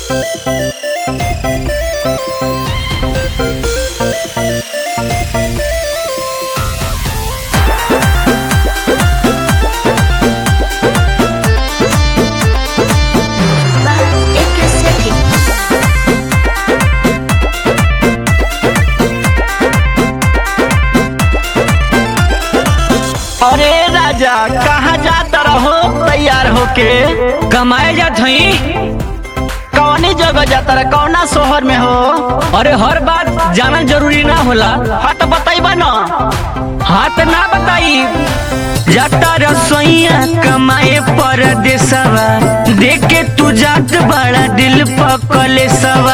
अरे राजा कहाँ जाता रहो तैयार होके? कमाए जात हई। कौनी जगह जाता रहा? कौना शहर में हो? अरे हर बात जाना जरूरी ना होला। हाँ तो बताइबा ना। हाथ ना बताई। जाता रसोईया कमाए परदेसवा, देख के तू जात बड़ा दिल पकले सवा।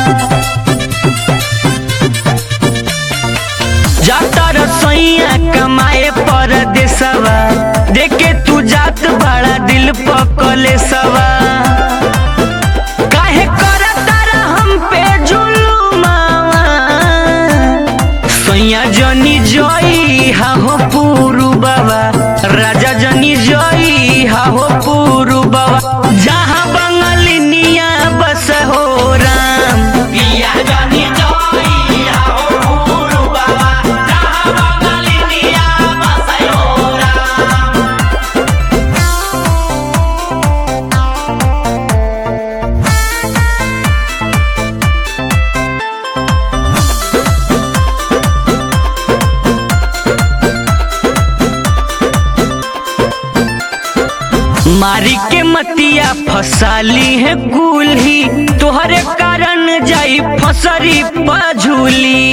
जाता रसोईया कमाए परदेसवा, देख के तू जात बड़ा दिल पकले सवा। काहे करता रहा हम पे जुलुमावा, सैया जनी जोई हा हो पुरु बाबा, राजा जनी जोई हा हो पुरु बाबा। जहाँ बंगलिनिया बस हो राम, पिया जनी जोई हा हो पुरु बाबा, जहाँ बंगलिनिया बस हो राम। मारी के मतिया फसाली है गुलही, तोहरे कारण जाई फसरी पझूली।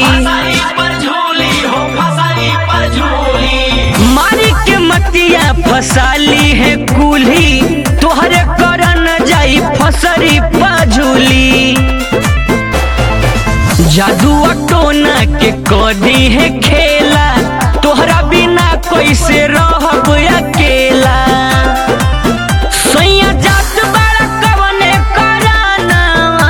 मारी के मतिया फसाली है गुलही, तोहरे कारण जाई फसरी पझूली। जादू टोना के कदी है खेला, तोहरा बिना कैसे रहब अकेला। सैया जात बड़ा कवने करानावा,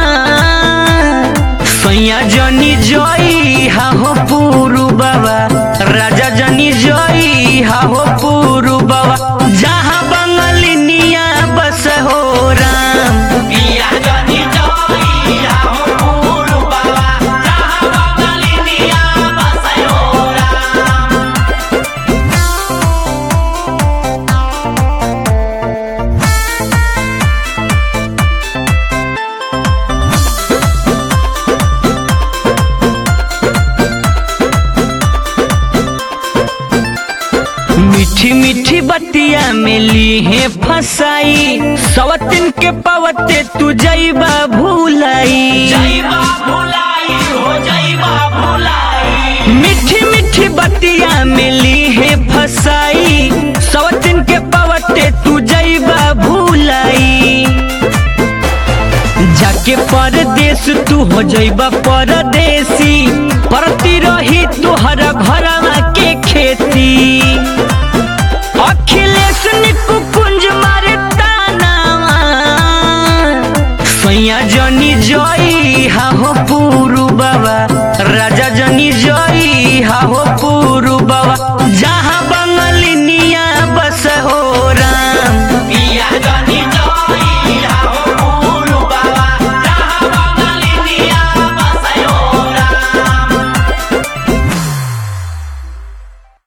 सैया जनी जोई हा हो पुरु बाबा, राजा जनी जोई हा हो पुरु बाबा। जहाँ बंगलिनिया बस हो राम, पिया जनी जोई हा हो पुरु बाबा, जहाँ बंगलिनिया बस हो राम। मीठी मीठी बतिया में ली है फसाई, सवतिन के पवते तू जईबा भूलाई। मीठी मीठी बतिया में ली है फसाई, सवतिन के पवते तू जईबा भूलाई। जाके परदेश तू हो जईबा परदेसी, परती रही तुहरा घरवा के खेती।